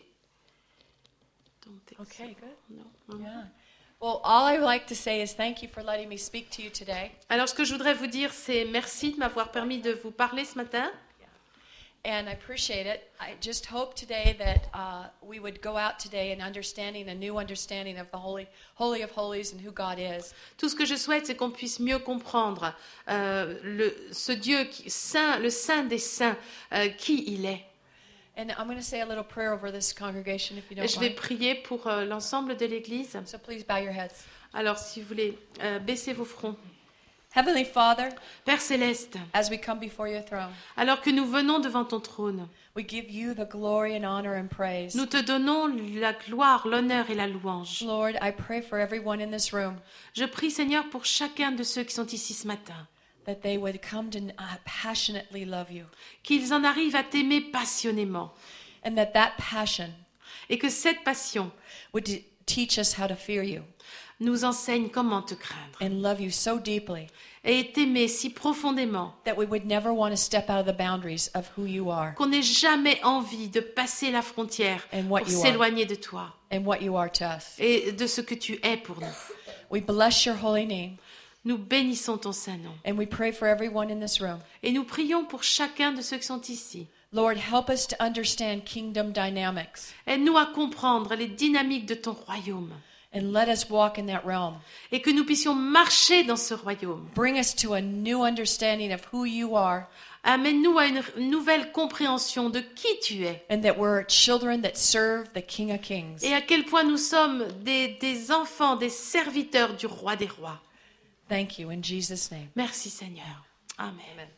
Okay, good. Non. Yeah. Well, all I would like to say is thank you for letting me speak to you today. Alors ce que je voudrais vous dire, c'est merci de m'avoir permis de vous parler ce matin. And I appreciate it. I just hope today that we would go out today and a new understanding of the Holy of Holies and who God is. Tout ce que je souhaite, c'est qu'on puisse mieux comprendre ce Dieu le Saint des Saints, qui il est. And I'm going to say a little prayer over this congregation, if you Et don't je vais mind. prier pour l'ensemble de l'Église. So please bow your heads. Alors si vous voulez, baissez vos fronts. Heavenly Father, Père Céleste, as we come before your throne, alors que nous venons devant ton trône, we give you the glory and honor and praise. nous te donnons la gloire, l'honneur et la louange. Lord, I pray for everyone in this room Je prie, Seigneur, pour chacun de ceux qui sont ici ce matin, that they would come to passionately love you, qu'ils en arrivent à t'aimer passionnément and that passion et que cette passion would teach us how to fear you nous enseigne comment te craindre and love you so deeply et t'aimer si profondément that we would never want to step out of the boundaries of who you are qu'on n'ait jamais envie de passer la frontière And what pour you are. s'éloigner de toi and what you are to us. et de ce que tu es pour nous. We bless your holy name, Nous bénissons ton saint nom and we pray for everyone in this room. et nous prions pour chacun de ceux qui sont ici. Lord, help us to understand kingdom dynamics, Aide-nous à comprendre les dynamiques de ton royaume and let us walk in that realm. et que nous puissions marcher dans ce royaume. Bring us to a new understanding of who you are, Amène-nous à une nouvelle compréhension de qui tu es and that we're children that serve the King of Kings. et à quel point nous sommes des enfants, des serviteurs du roi des rois. Thank you in Jesus' name. Merci Seigneur. Amen. Amen.